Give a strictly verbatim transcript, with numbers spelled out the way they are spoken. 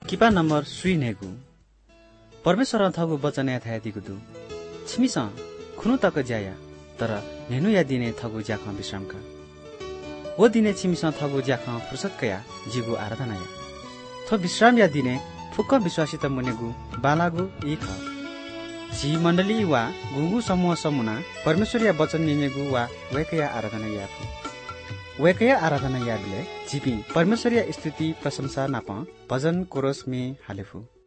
Kipa number सुई नेगु परमेश्वर थगु वचन या थाया दिगु दु छिमिस खुनु तक ज्याया तर नेनु या दिने थगु ज्याख विश्रामका ओ दिने छिमिस थगु ज्याख फुर्सदकया जिगु आराधना या थो विश्राम या दिने फुक्क विश्वासी त मुनेगु बालागु इ ख जी मण्डली वा गुगु समूह समुना परमेश्वर या वचन निनेगु वा वेकया आराधना या फु वेकया आराधना या बिले जिपि परमेश्वर या स्तुति प्रशंसा नाप भजन कोरस में हालेफु।